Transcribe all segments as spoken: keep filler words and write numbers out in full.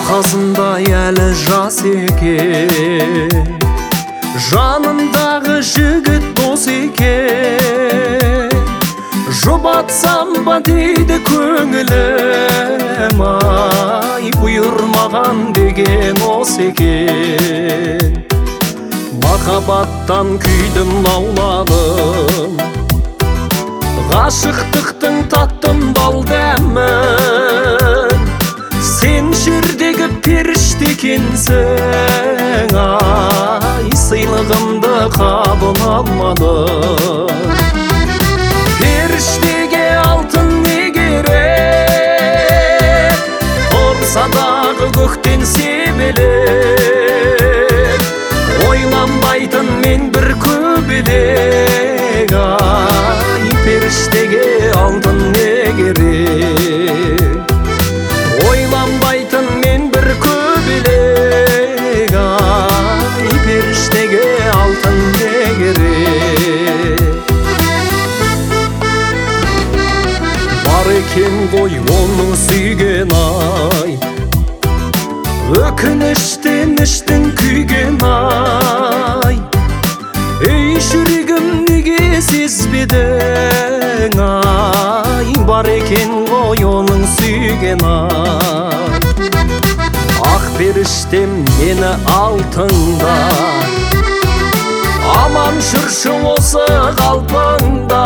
Арқасында әлі жас екен, жанындағы жігіт дос екен. Жұбатсам ба дейді көңілім, ай бұйырмаған деген осы екен. Махаббаттан күйдім, лауладым, ғашықтықтың таттым бал дәмін. Сен жердегі періште екенсің, ай сыйлығымды қабыл алмадың. Періштеге алтын не керек, тұрса дағы көктен себелек. Ойланбайтын мен бір көбелек, ай періштеге алтын не керек. Ойланбайтын мен бір көбелек, ай періштеге алтын не керек. Бар екен ғой оның сүйген, ай өкініштен іштің күйген, ай ей жүрегім неге сезбедің, ай бар екен ғой оның сүйген, ай ақ періштем мені алтында, аман жүрші осы қалпыңда.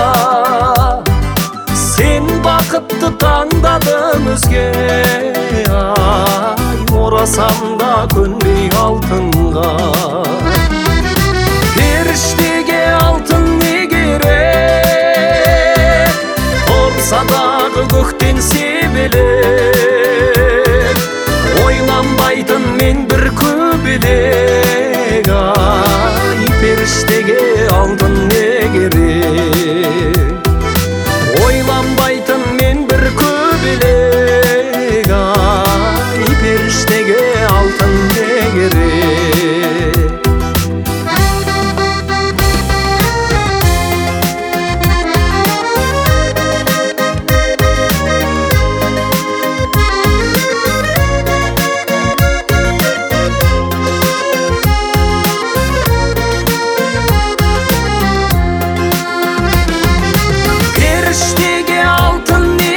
Сен бақытты таңдадың өзге, ай орасам да көнбей алтынға. Періштеге алтын не керек, тұрса дағы көктен себелек. Ойланбайтын мен бір көбелек, ай періштеге алтын не керек. Ойланбайтын мен бір көбелек, ай періштеге алтын не керек. Періштеге алтын не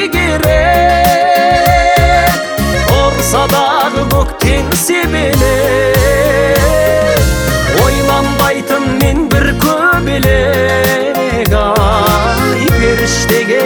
керек, тұрса дағы көктен себелек. Ойланбайтын мен бір көбелек, ай періштеге